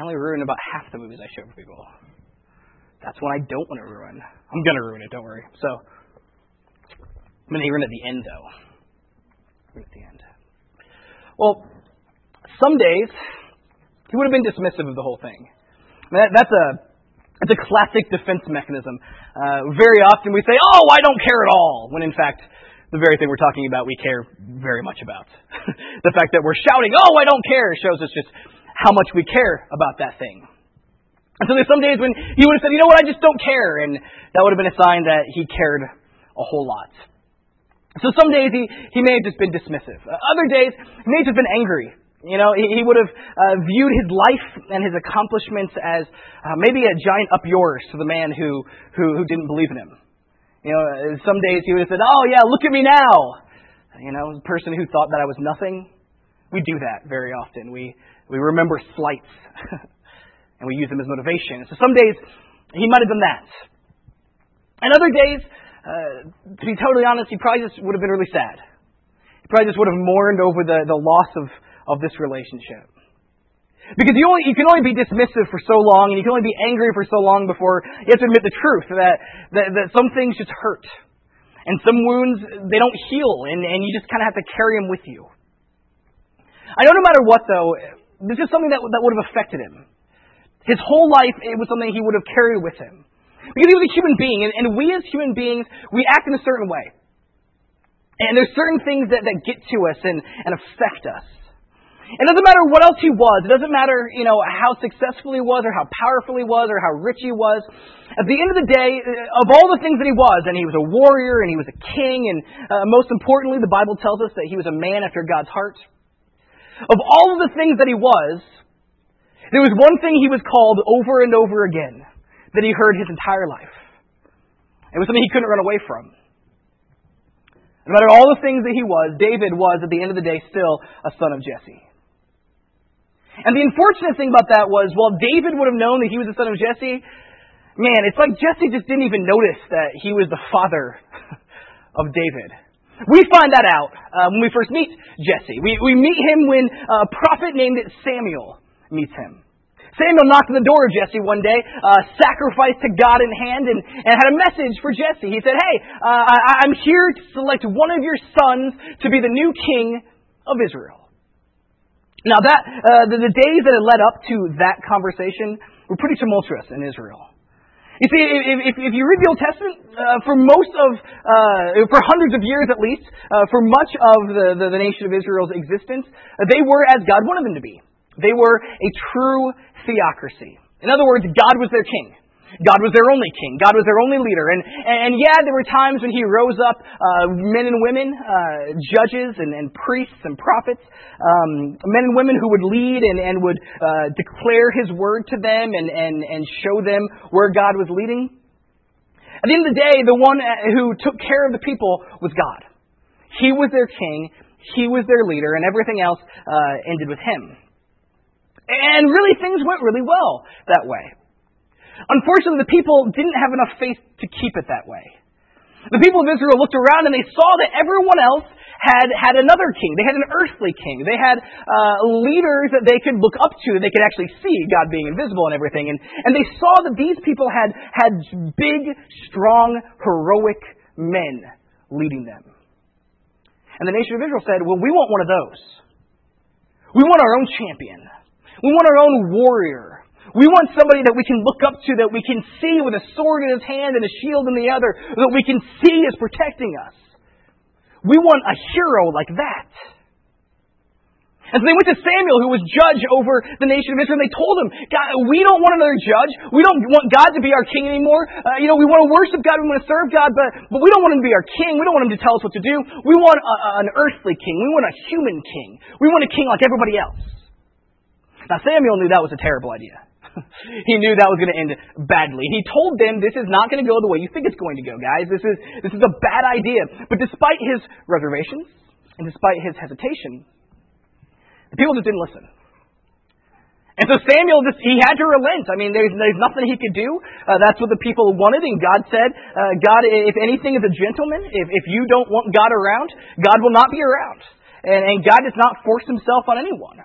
I only ruin about half the movies I show for people. That's one I don't want to ruin. I'm going to ruin it, don't worry. So, I'm going to ruin it at the end, though. Ruin it at the end. Well, some days, he would have been dismissive of the whole thing. That's a classic defense mechanism. Very often we say, oh, I don't care at all, when in fact, the very thing we're talking about we care very much about. The fact that we're shouting, oh, I don't care, shows us just how much we care about that thing. And so there's some days when he would have said, you know what, I just don't care. And that would have been a sign that he cared a whole lot. So some days he may have just been dismissive. Other days, he may have just been angry. You know, he would have viewed his life and his accomplishments as maybe a giant up yours to the man who didn't believe in him. You know, some days he would have said, oh yeah, look at me now. You know, the person who thought that I was nothing. We do that very often. We remember slights. And we use them as motivation. So some days, he might have done that. And other days, to be totally honest, he probably just would have been really sad. He probably just would have mourned over the loss of this relationship. Because you can only be dismissive for so long, and you can only be angry for so long before you have to admit the truth, that some things just hurt. And some wounds, they don't heal, and you just kind of have to carry them with you. I know no matter what, though, this is something that would have affected him. His whole life, it was something he would have carried with him. Because he was a human being, and we as human beings, we act in a certain way. And there's certain things that get to us and affect us. It doesn't matter what else he was. It doesn't matter, you know, how successful he was or how powerful he was or how rich he was. At the end of the day, of all the things that he was, and he was a warrior and he was a king, and most importantly, the Bible tells us that he was a man after God's heart. Of all of the things that he was, there was one thing he was called over and over again that he heard his entire life. It was something he couldn't run away from. No matter all the things that he was, David was, at the end of the day, still a son of Jesse. And the unfortunate thing about that was, while David would have known that he was the son of Jesse, man, it's like Jesse just didn't even notice that he was the father of David. We find that out when we first meet Jesse. We meet him when a prophet named Samuel meets him. Samuel knocked on the door of Jesse one day, sacrificed to God in hand, and had a message for Jesse. He said, hey, I'm here to select one of your sons to be the new king of Israel. Now, the days that had led up to that conversation were pretty tumultuous in Israel. You see, if you read the Old Testament, for hundreds of years at least, for much of the nation of Israel's existence, they were as God wanted them to be. They were a true theocracy. In other words, God was their king. God was their only king. God was their only leader. And yeah, there were times when he rose up men and women, judges and priests and prophets, men and women who would lead and would declare his word to them and show them where God was leading. At the end of the day, the one who took care of the people was God. He was their king. He was their leader, and everything else ended with him. And really, things went really well that way. Unfortunately, the people didn't have enough faith to keep it that way. The people of Israel looked around and they saw that everyone else had another king. They had an earthly king. They had leaders that they could look up to, that they could actually see, God being invisible and everything. And they saw that these people had big, strong, heroic men leading them. And the nation of Israel said, well, we want one of those. We want our own champion. We want our own warrior. We want somebody that we can look up to, that we can see with a sword in his hand and a shield in the other, that we can see is protecting us. We want a hero like that. And so they went to Samuel, who was judge over the nation of Israel, and they told him, God, we don't want another judge. We don't want God to be our king anymore. We want to worship God, we want to serve God, but we don't want him to be our king. We don't want him to tell us what to do. We want an earthly king. We want a human king. We want a king like everybody else. Now, Samuel knew that was a terrible idea. He knew that was going to end badly. He told them, this is not going to go the way you think it's going to go, guys. This is a bad idea. But despite his reservations and despite his hesitation, the people just didn't listen. And so Samuel, he had to relent. I mean, there's nothing he could do. That's what the people wanted. And God said, God, if anything is a gentleman, if you don't want God around, God will not be around. And God does not force himself on anyone.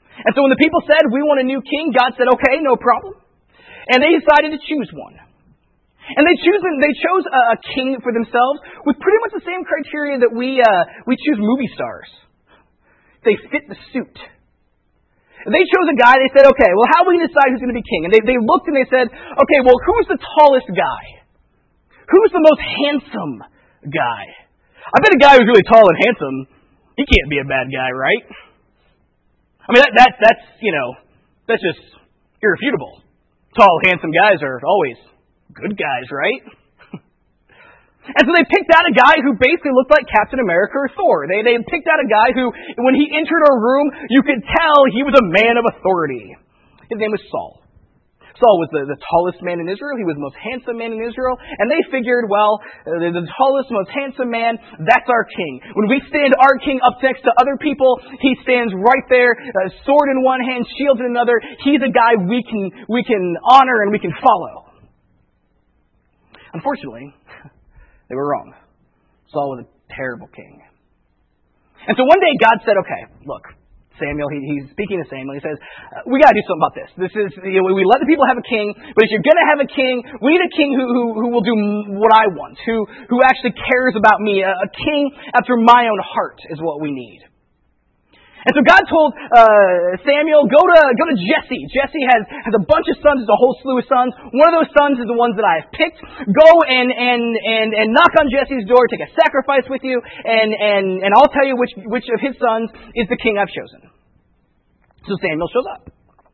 And so when the people said, we want a new king, God said, okay, no problem. And they decided to choose one. And they chose a king for themselves with pretty much the same criteria that we choose movie stars. They fit the suit. They chose a guy. They said, okay, well, how are we going to decide who's going to be king? And they looked and they said, okay, well, who's the tallest guy? Who's the most handsome guy? I bet a guy who's really tall and handsome, he can't be a bad guy, right? I mean, that's just irrefutable. Tall, handsome guys are always good guys, right? And so they picked out a guy who basically looked like Captain America or Thor. They picked out a guy who, when he entered a room, you could tell he was a man of authority. His name was Saul. Saul was the tallest man in Israel. He was the most handsome man in Israel. And they figured, well, the tallest, most handsome man, that's our king. When we stand our king up next to other people, he stands right there, sword in one hand, shield in another. He's a guy we can honor and we can follow. Unfortunately, they were wrong. Saul was a terrible king. And so one day God said, okay, look, Samuel, he's speaking to Samuel. He says, we got to do something about this. We let the people have a king, but if you're going to have a king, we need a king who will do what I want, who actually cares about me. A king after my own heart is what we need. And so God told Samuel, go to Jesse. Jesse has a bunch of sons. There's a whole slew of sons. One of those sons is the ones that I have picked. Go and knock on Jesse's door. Take a sacrifice with you, and I'll tell you which of his sons is the king I've chosen. So Samuel shows up.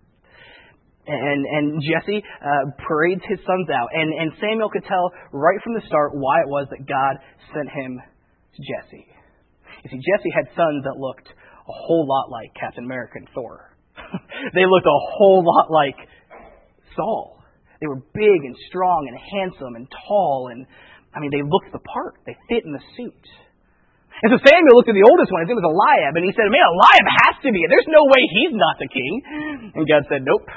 And Jesse parades his sons out. And Samuel could tell right from the start why it was that God sent him to Jesse. You see, Jesse had sons that looked a whole lot like Captain America and Thor. They looked a whole lot like Saul. They were big and strong and handsome and tall, and they looked the part. They fit in the suit. And so Samuel looked at the oldest one. His name was Eliab, and he said, man, Eliab has to be. There's no way he's not the king. And God said, nope.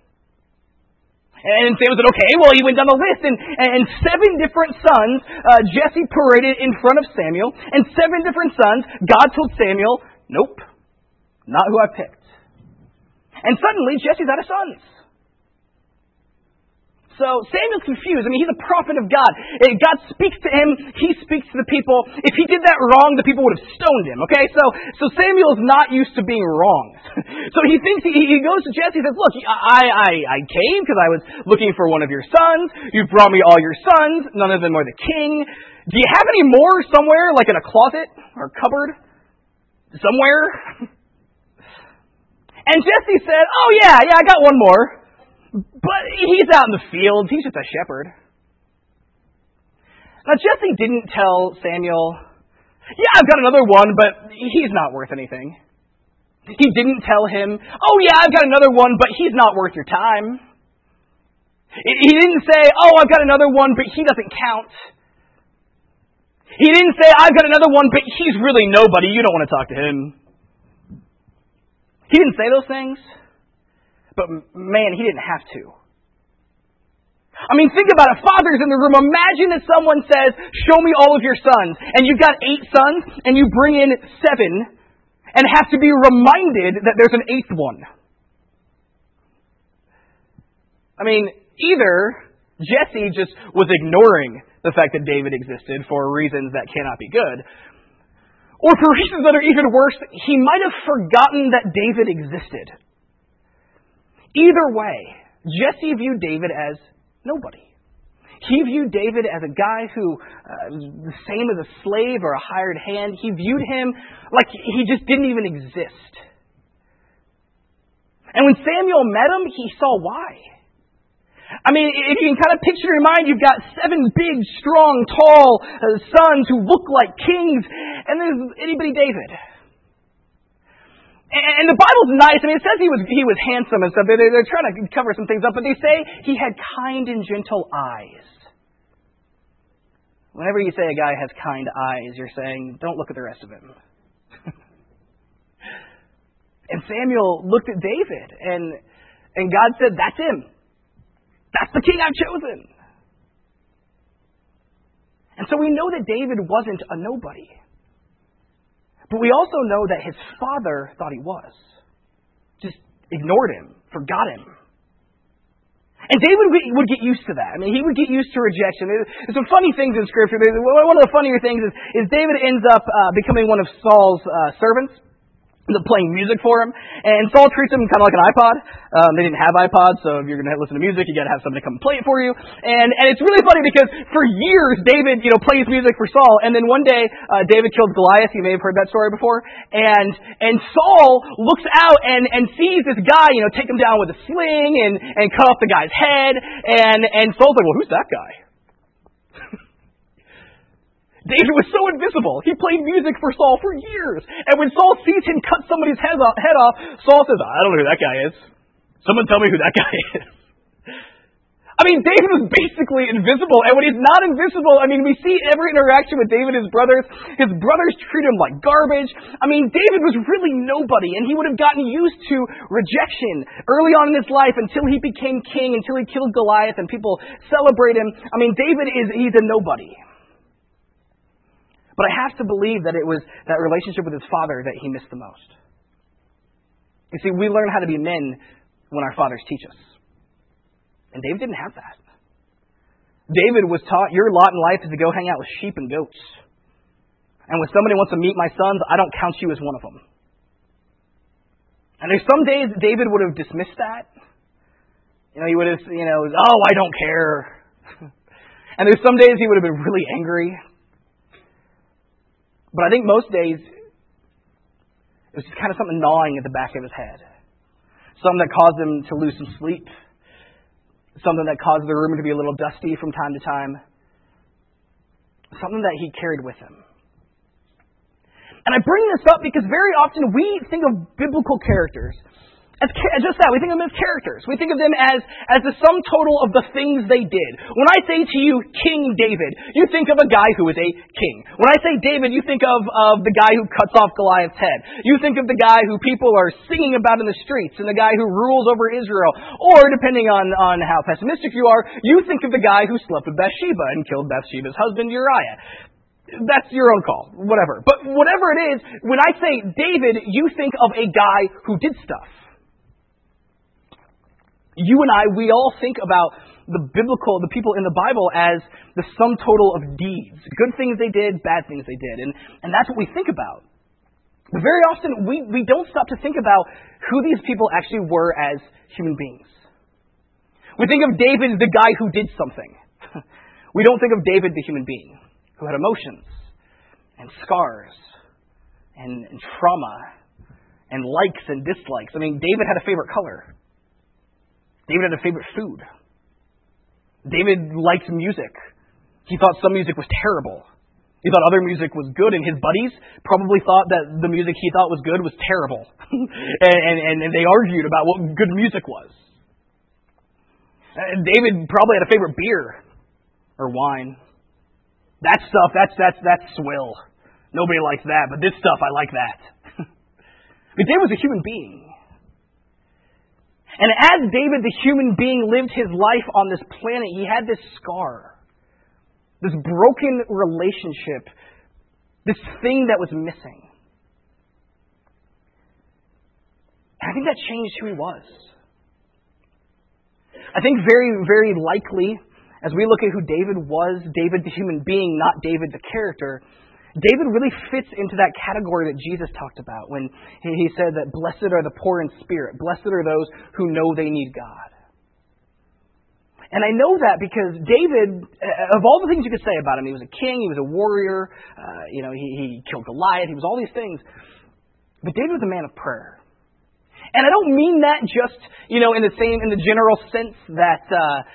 And Samuel said, okay, well, he went down the list, and 7 different sons Jesse paraded in front of Samuel, and 7 different sons, God told Samuel, nope, not who I picked. And suddenly, Jesse's out of sons. So Samuel's confused. He's a prophet of God. God speaks to him. He speaks to the people. If he did that wrong, the people would have stoned him. Okay, so Samuel's not used to being wrong. So he thinks he goes to Jesse and says, "Look, I came because I was looking for one of your sons. You've brought me all your sons. None of them are the king. Do you have any more somewhere, like in a closet or a cupboard somewhere?" And Jesse said, "Oh yeah, I got one more. But he's out in the fields. He's just a shepherd." Now, Jesse didn't tell Samuel, "Yeah, I've got another one, but he's not worth anything." He didn't tell him, "Oh yeah, I've got another one, but he's not worth your time." He didn't say, "Oh, I've got another one, but he doesn't count." He didn't say, "I've got another one, but he's really nobody. You don't want to talk to him." He didn't say those things. But man, he didn't have to. Think about it. Fathers in the room, imagine that someone says, "Show me all of your sons." And you've got 8 sons, and you bring in 7, and have to be reminded that there's an 8th one. Either Jesse just was ignoring the fact that David existed for reasons that cannot be good, or for reasons that are even worse, he might have forgotten that David existed. Either way, Jesse viewed David as nobody. He viewed David as a guy who, the same as a slave or a hired hand, he viewed him like he just didn't even exist. And when Samuel met him, he saw why. If you can kind of picture in your mind, you've got 7 big, strong, tall sons who look like kings, and there's itty-bitty David. And the Bible's nice. It says he was handsome and stuff. They're trying to cover some things up, but they say he had kind and gentle eyes. Whenever you say a guy has kind eyes, you're saying, don't look at the rest of him. And Samuel looked at David, and God said, "That's him. That's the king I've chosen." And so we know that David wasn't a nobody. But we also know that his father thought he was. just ignored him, forgot him. And David would get used to that. I mean, he would get used to rejection. There's some funny things in Scripture. One of the funnier things is David ends up becoming one of Saul's servants, playing music for him. And Saul treats him kind of like an iPod. They didn't have iPods, so if you're going to listen to music, you got to have somebody come play it for you. And it's really funny because for years, David, plays music for Saul. And then one day, David kills Goliath. You may have heard that story before. And Saul looks out and sees this guy, take him down with a sling and cut off the guy's head. And Saul's like, well, who's that guy? David was so invisible. He played music for Saul for years. And when Saul sees him cut somebody's head off, Saul says, I don't know who that guy is. Someone tell me who that guy is. I mean, David was basically invisible. And when he's not invisible, we see every interaction with David and his brothers. His brothers treat him like garbage. David was really nobody. And he would have gotten used to rejection early on in his life until he became king, until he killed Goliath and people celebrate him. David he's a nobody. But I have to believe that it was that relationship with his father that he missed the most. You see, we learn how to be men when our fathers teach us. And David didn't have that. David was taught, your lot in life is to go hang out with sheep and goats. And when somebody wants to meet my sons, I don't count you as one of them. And there's some days David would have dismissed that. He would have, I don't care. And there's some days he would have been really angry. But I think most days, it was just kind of something gnawing at the back of his head. Something that caused him to lose some sleep. Something that caused the room to be a little dusty from time to time. Something that he carried with him. And I bring this up because very often we think of biblical characters as just that. We think of them as characters. We think of them as the sum total of the things they did. When I say to you, King David, you think of a guy who is a king. When I say David, you think of the guy who cuts off Goliath's head. You think of the guy who people are singing about in the streets and the guy who rules over Israel. Or, depending on how pessimistic you are, you think of the guy who slept with Bathsheba and killed Bathsheba's husband Uriah. That's your own call, whatever. But whatever it is, when I say David, you think of a guy who did stuff. You and I, we all think about the people in the Bible as the sum total of deeds. Good things they did, bad things they did. And that's what we think about. But very often, we don't stop to think about who these people actually were as human beings. We think of David, the guy who did something. We don't think of David, the human being, who had emotions and scars and trauma and likes and dislikes. David had a favorite color. David had a favorite food. David liked music. He thought some music was terrible. He thought other music was good, and his buddies probably thought that the music he thought was good was terrible. and they argued about what good music was. David probably had a favorite beer or wine. That stuff, that's swill. Nobody likes that, but this stuff, I like that. But David was a human being. And as David, the human being, lived his life on this planet, he had this scar, this broken relationship, this thing that was missing. And I think that changed who he was. I think very, very likely, as we look at who David was, David the human being, not David the character, David really fits into that category that Jesus talked about when he said that blessed are the poor in spirit. Blessed are those who know they need God. And I know that because David, of all the things you could say about him, he was a king, he was a warrior, he killed Goliath, he was all these things. But David was a man of prayer. And I don't mean that just, in the general sense that,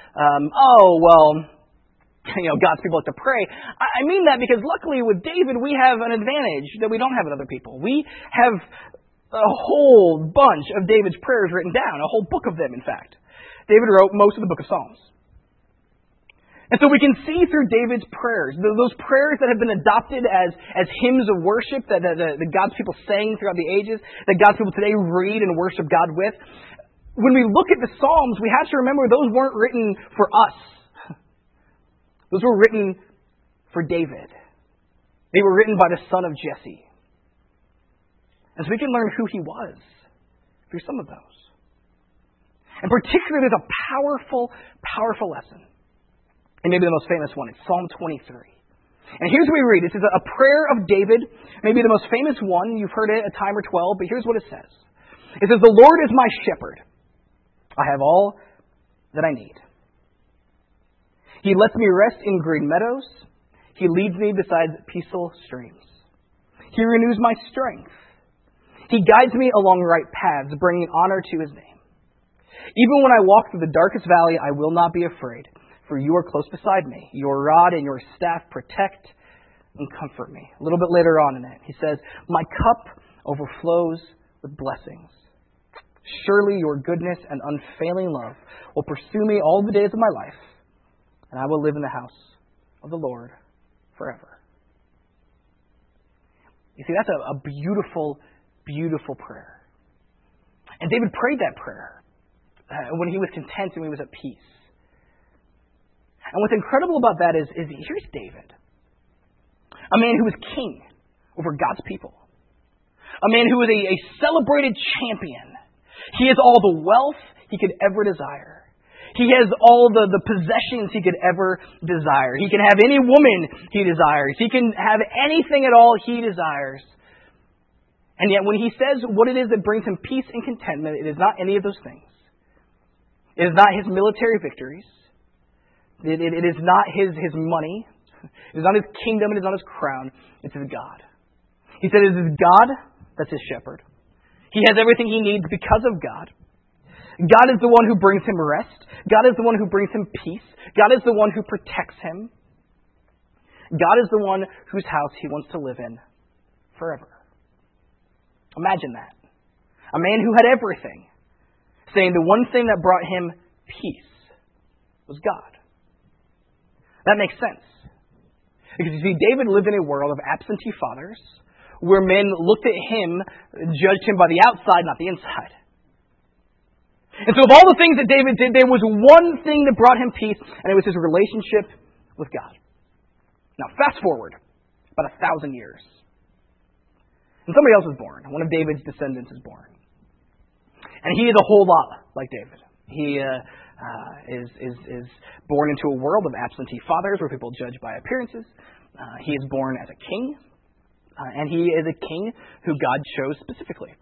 God's people like to pray. I mean that because luckily with David, we have an advantage that we don't have with other people. We have a whole bunch of David's prayers written down, a whole book of them, in fact. David wrote most of the book of Psalms. And so we can see through David's prayers, those prayers that have been adopted as hymns of worship that God's people sang throughout the ages, that God's people today read and worship God with. When we look at the Psalms, we have to remember those weren't written for us. Those were written for David. They were written by the son of Jesse. And so we can learn who he was through some of those. And particularly, there's a powerful, powerful lesson. And maybe the most famous one. It's Psalm 23. And here's what we read. This is a prayer of David, maybe the most famous one. You've heard it a time or 12, but here's what it says. It says, "The Lord is my shepherd. I have all that I need. He lets me rest in green meadows. He leads me beside peaceful streams. He renews my strength. He guides me along right paths, bringing honor to his name. Even when I walk through the darkest valley, I will not be afraid, for you are close beside me. Your rod and your staff protect and comfort me." A little bit later on in it, he says, "My cup overflows with blessings. Surely your goodness and unfailing love will pursue me all the days of my life, and I will live in the house of the Lord forever." You see, that's a beautiful, beautiful prayer. And David prayed that prayer when he was content and when he was at peace. And what's incredible about that is here's David, a man who was king over God's people, a man who was a celebrated champion. He has all the wealth he could ever desire. He has all the possessions he could ever desire. He can have any woman he desires. He can have anything at all he desires. And yet when he says what it is that brings him peace and contentment, it is not any of those things. It is not his military victories. It is not his money. It is not his kingdom. It is not his crown. It's his God. He said it is God that's his shepherd. He has everything he needs because of God. God is the one who brings him rest. God is the one who brings him peace. God is the one who protects him. God is the one whose house he wants to live in forever. Imagine that. A man who had everything, saying the one thing that brought him peace was God. That makes sense. Because you see, David lived in a world of absentee fathers, where men looked at him, judged him by the outside, not the inside. And so of all the things that David did, there was one thing that brought him peace, and it was his relationship with God. Now, fast forward about 1,000 years. And somebody else is born. One of David's descendants is born. And he is a whole lot like David. He is born into a world of absentee fathers where people judge by appearances. He is born as a king. And he is a king who God chose specifically.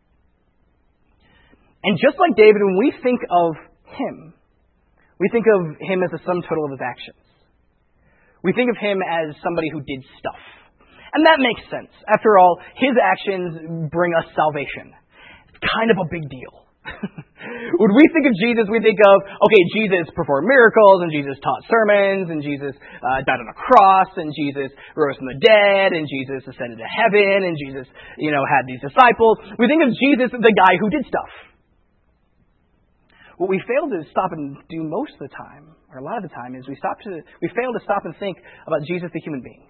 And just like David, when we think of him, we think of him as the sum total of his actions. We think of him as somebody who did stuff. And that makes sense. After all, his actions bring us salvation. It's kind of a big deal. When we think of Jesus, we think of, okay, Jesus performed miracles, and Jesus taught sermons, and Jesus died on a cross, and Jesus rose from the dead, and Jesus ascended to heaven, and Jesus, had these disciples. We think of Jesus as the guy who did stuff. What we fail to stop and do most of the time, or a lot of the time, is we fail to stop and think about Jesus the human being.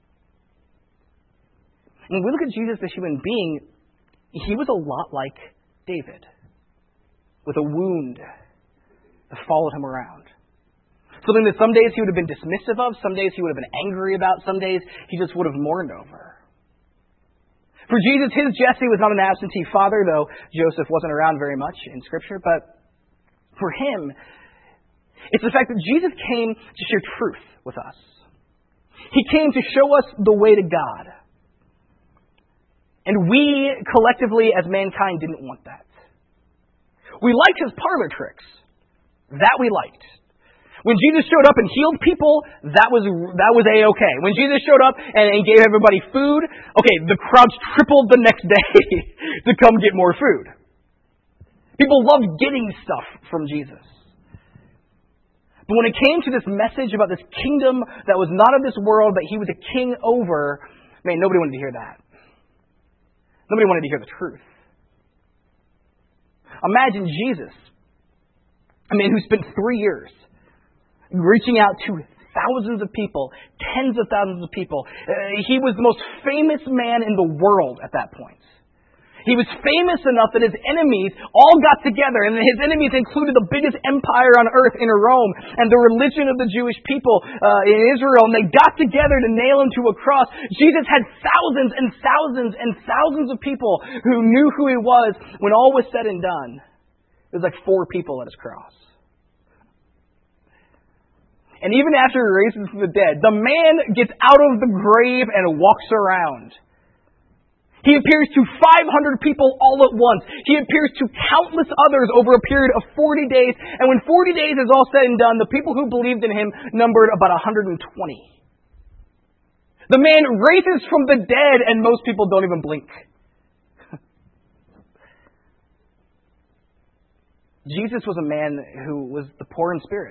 When we look at Jesus the human being, he was a lot like David, with a wound that followed him around. Something that some days he would have been dismissive of, some days he would have been angry about, some days he just would have mourned over. For Jesus, his Jesse was not an absentee father, though Joseph wasn't around very much in Scripture, but for him, it's the fact that Jesus came to share truth with us. He came to show us the way to God. And we, collectively, as mankind, didn't want that. We liked his parlor tricks. That we liked. When Jesus showed up and healed people, that was A-okay. When Jesus showed up and gave everybody food, okay, the crowds tripled the next day to come get more food. People loved getting stuff from Jesus. But when it came to this message about this kingdom that was not of this world, that he was a king over, man, nobody wanted to hear that. Nobody wanted to hear the truth. Imagine Jesus, a man who spent 3 years reaching out to thousands of people, tens of thousands of people. He was the most famous man in the world at that point. He was famous enough that his enemies all got together, and his enemies included the biggest empire on earth in Rome and the religion of the Jewish people in Israel, and they got together to nail him to a cross. Jesus had thousands and thousands and thousands of people who knew who he was. When all was said and done, it was like 4 people at his cross. And even after he raises from the dead, the man gets out of the grave and walks around. He appears to 500 people all at once. He appears to countless others over a period of 40 days. And when 40 days is all said and done, the people who believed in him numbered about 120. The man raises from the dead, and most people don't even blink. Jesus was a man who was the poor in spirit.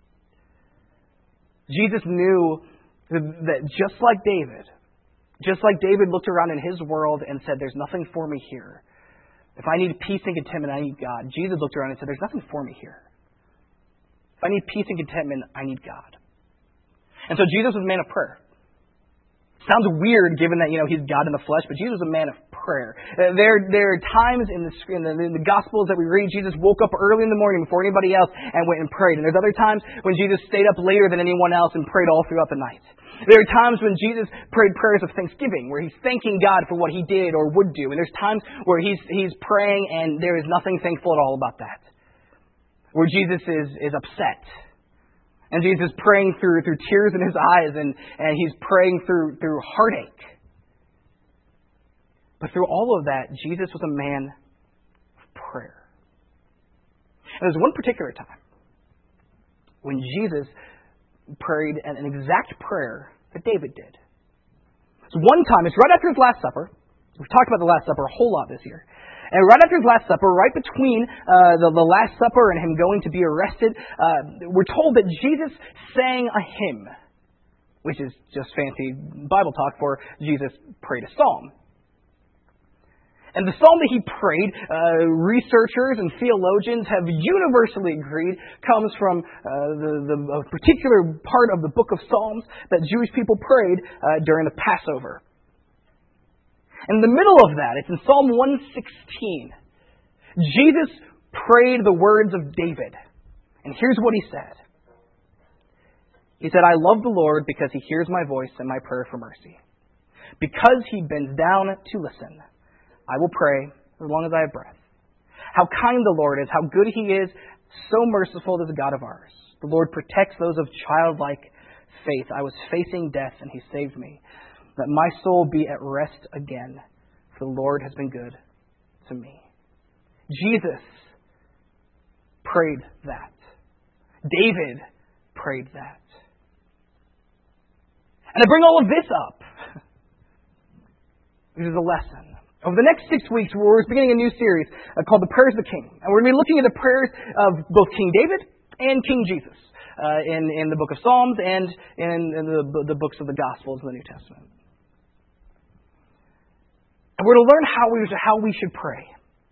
Jesus knew that just like David looked around in his world and said, there's nothing for me here. If I need peace and contentment, I need God. Jesus looked around and said, there's nothing for me here. If I need peace and contentment, I need God. And so Jesus was a man of prayer. Sounds weird given that, he's God in the flesh, but Jesus was a man of prayer. There are times in the Gospels that we read, Jesus woke up early in the morning before anybody else and went and prayed. And there's other times when Jesus stayed up later than anyone else and prayed all throughout the night. There are times when Jesus prayed prayers of thanksgiving, where he's thanking God for what he did or would do. And there's times where he's praying and there is nothing thankful at all about that. Where Jesus is upset. And Jesus is praying through tears in his eyes, and he's praying through heartache. But through all of that, Jesus was a man of prayer. And there's one particular time when Jesus prayed an exact prayer that David did. So one time, it's right after his Last Supper. We've talked about the Last Supper a whole lot this year. And right after his Last Supper, right between the Last Supper and him going to be arrested, we're told that Jesus sang a hymn, which is just fancy Bible talk for Jesus prayed a psalm. And the psalm that he prayed, researchers and theologians have universally agreed, comes from a particular part of the book of Psalms that Jewish people prayed during the Passover. In the middle of that, it's in Psalm 116. Jesus prayed the words of David. And here's what he said. He said, I love the Lord because he hears my voice and my prayer for mercy. Because he bends down to listen, I will pray as long as I have breath. How kind the Lord is, how good he is, so merciful is the God of ours. The Lord protects those of childlike faith. I was facing death and he saved me. Let my soul be at rest again, for the Lord has been good to me. Jesus prayed that. David prayed that. And I bring all of this up. This is a lesson. Over the next 6 weeks, we're beginning a new series called The Prayers of the King. And we're going to be looking at the prayers of both King David and King Jesus in the book of Psalms and in the books of the Gospels in the New Testament. And we're going to learn how we should pray.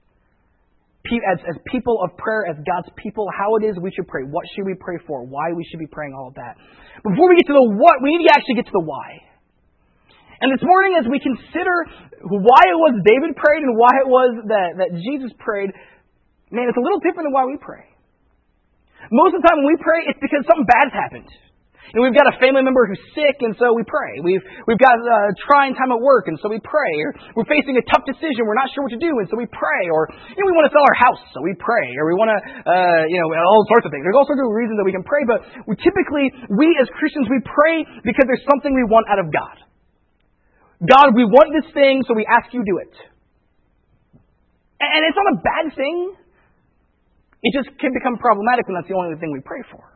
As people of prayer, as God's people, how it is we should pray. What should we pray for? Why we should be praying, all of that. But before we get to the what, we need to actually get to the why. And this morning, as we consider why it was David prayed and why it was that Jesus prayed, man, it's a little different than why we pray. Most of the time when we pray, it's because something bad's happened. We've got a family member who's sick, and so we pray. We've got a trying time at work, and so we pray. Or we're facing a tough decision, we're not sure what to do, and so we pray. Or we want to sell our house, so we pray. Or we want to, all sorts of things. There's all sorts of reasons that we can pray, but we as Christians, we pray because there's something we want out of God. God, we want this thing, so we ask you do it. And it's not a bad thing. It just can become problematic when that's the only thing we pray for.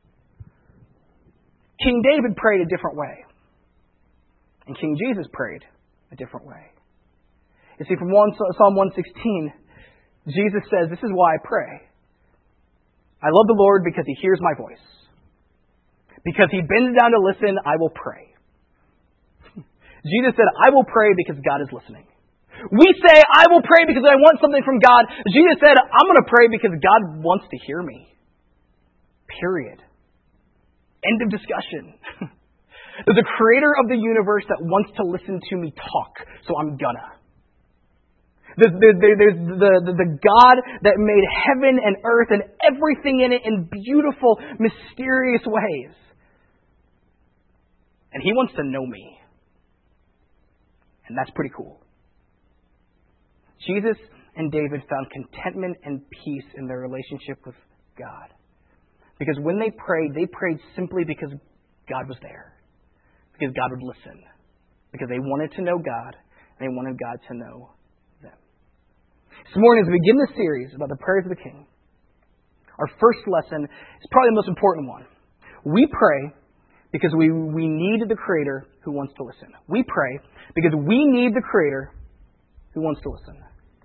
King David prayed a different way. And King Jesus prayed a different way. You see, from Psalm 116, Jesus says, this is why I pray. I love the Lord because he hears my voice. Because he bends down to listen, I will pray. Jesus said, I will pray because God is listening. We say, I will pray because I want something from God. Jesus said, I'm going to pray because God wants to hear me. Period. End of discussion. There's a creator of the universe that wants to listen to me talk, so I'm gonna. There's the God that made heaven and earth and everything in it in beautiful, mysterious ways. And He wants to know me. And that's pretty cool. Jesus and David found contentment and peace in their relationship with God. Because when they prayed simply because God was there. Because God would listen. Because they wanted to know God, and they wanted God to know them. This morning, as we begin this series about the prayers of the King, our first lesson is probably the most important one. We pray because we need the Creator who wants to listen. We pray because we need the Creator who wants to listen.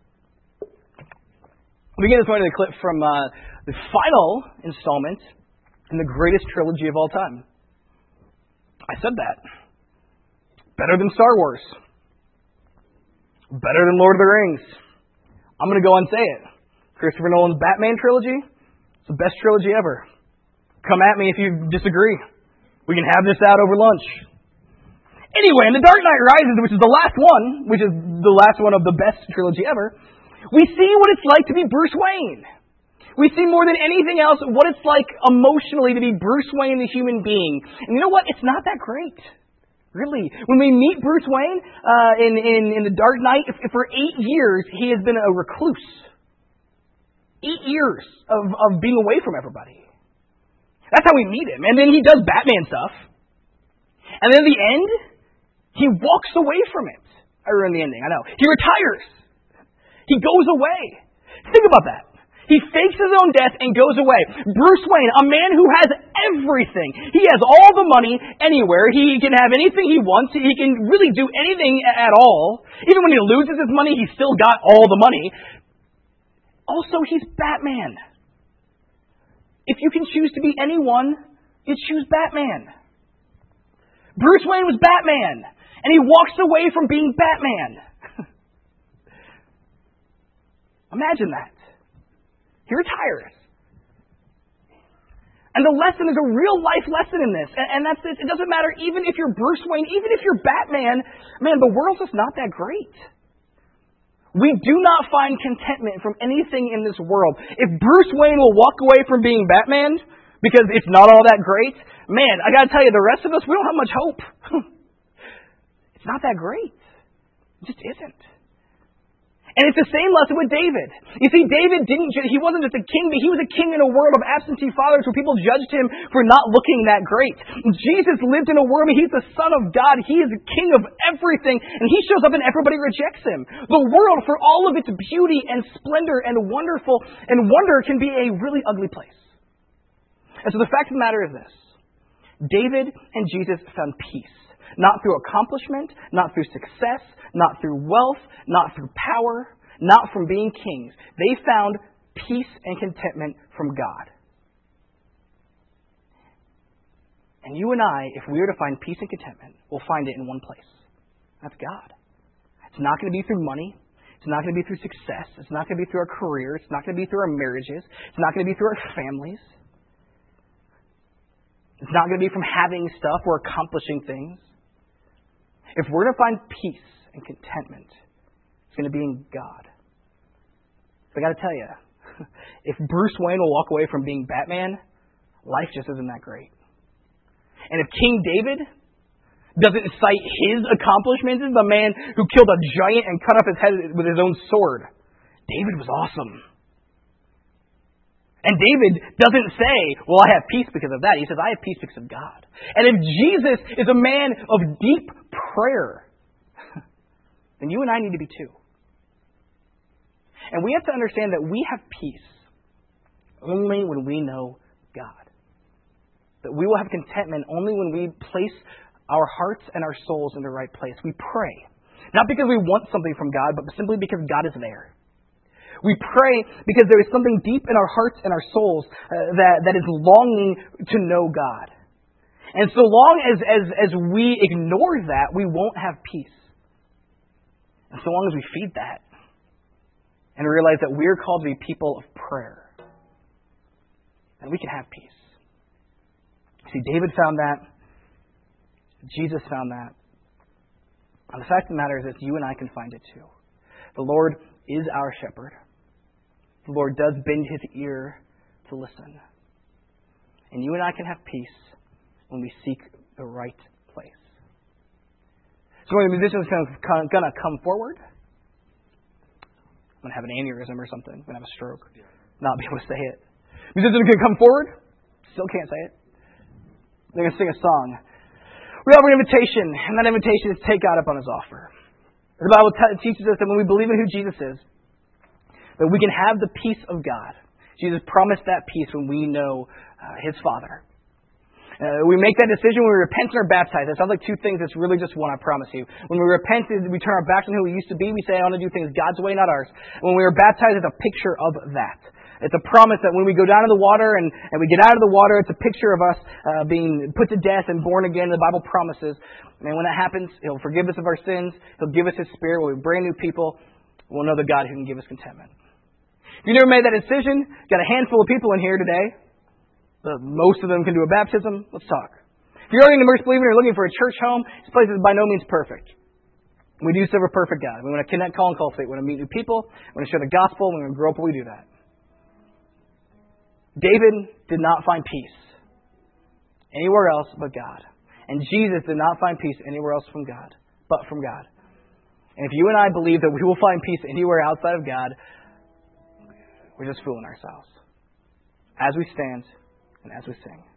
We begin this morning with a clip from the final installment in the greatest trilogy of all time. I said that. Better than Star Wars. Better than Lord of the Rings. I'm going to go and say it. Christopher Nolan's Batman trilogy, it's the best trilogy ever. Come at me if you disagree. We can have this out over lunch. Anyway, in The Dark Knight Rises, which is the last one of the best trilogy ever, we see what it's like to be Bruce Wayne. We see more than anything else what it's like emotionally to be Bruce Wayne, the human being. And you know what? It's not that great. Really. When we meet Bruce Wayne in The Dark Knight, for 8 years, he has been a recluse. 8 years of being away from everybody. That's how we meet him. And then he does Batman stuff. And then at the end, he walks away from it. I ruined the ending, I know. He retires. He goes away. Think about that. He fakes his own death and goes away. Bruce Wayne, a man who has everything. He has all the money anywhere. He can have anything he wants. He can really do anything at all. Even when he loses his money, he's still got all the money. Also, he's Batman. If you can choose to be anyone, you choose Batman. Bruce Wayne was Batman. And he walks away from being Batman. Imagine that. He retires. And the lesson is a real life lesson in this. And that's this. It doesn't matter even if you're Bruce Wayne, even if you're Batman, man, the world's just not that great. We do not find contentment from anything in this world. If Bruce Wayne will walk away from being Batman because it's not all that great, man, I got to tell you, the rest of us, we don't have much hope. It's not that great. It just isn't. And it's the same lesson with David. You see, David he wasn't just a king, but he was a king in a world of absentee fathers where people judged him for not looking that great. Jesus lived in a world, he's the Son of God. He is the king of everything, and he shows up and everybody rejects him. The world, for all of its beauty and splendor and wonderful and wonder, can be a really ugly place. And so the fact of the matter is this. David and Jesus found peace. Not through accomplishment, not through success, not through wealth, not through power, not from being kings. They found peace and contentment from God. And you and I, if we are to find peace and contentment, we'll find it in one place. That's God. It's not going to be through money. It's not going to be through success. It's not going to be through our career. It's not going to be through our marriages. It's not going to be through our families. It's not going to be from having stuff or accomplishing things. If we're going to find peace and contentment, it's going to be in God. So I got to tell you, if Bruce Wayne will walk away from being Batman, life just isn't that great. And if King David doesn't cite his accomplishments as the man who killed a giant and cut off his head with his own sword, David was awesome. And David doesn't say, well, I have peace because of that. He says, I have peace because of God. And if Jesus is a man of deep prayer, then you and I need to be too. And we have to understand that we have peace only when we know God. That we will have contentment only when we place our hearts and our souls in the right place. We pray. Not because we want something from God, but simply because God is there. We pray because there is something deep in our hearts and our souls that is longing to know God. And so long as we ignore that, we won't have peace. And so long as we feed that and realize that we're called to be people of prayer, then we can have peace. See, David found that. Jesus found that. And the fact of the matter is that you and I can find it too. The Lord is our shepherd. The Lord does bend his ear to listen. And you and I can have peace when we seek the right place. So when the musician's going to come forward, I'm going to have an aneurysm or something. I'm going to have a stroke. Not be able to say it. Musician's going to come forward. Still can't say it. They're going to sing a song. We have an invitation, and that invitation is to take God up on his offer. The Bible teaches us that when we believe in who Jesus is, that we can have the peace of God. Jesus promised that peace when we know his Father. We make that decision when we repent and are baptized. That sounds like two things. It's really just one, I promise you. When we repent, we turn our backs on who we used to be. We say, I want to do things God's way, not ours. When we are baptized, it's a picture of that. It's a promise that when we go down in the water and we get out of the water, it's a picture of us being put to death and born again. The Bible promises. And when that happens, he'll forgive us of our sins. He'll give us his Spirit. We'll be brand new people. We'll know the God who can give us contentment. If you never made that decision, got a handful of people in here today. Most of them can do a baptism. Let's talk. If you're already an immersed believer and you're looking for a church home, this place is by no means perfect. We do serve a perfect God. We want to connect, call, and cultivate. We want to meet new people. We want to share the gospel. We want to grow up while we do that. David did not find peace anywhere else but God. And Jesus did not find peace anywhere else but from God. And if you and I believe that we will find peace anywhere outside of God, we're just fooling ourselves. As we stand and as we sing.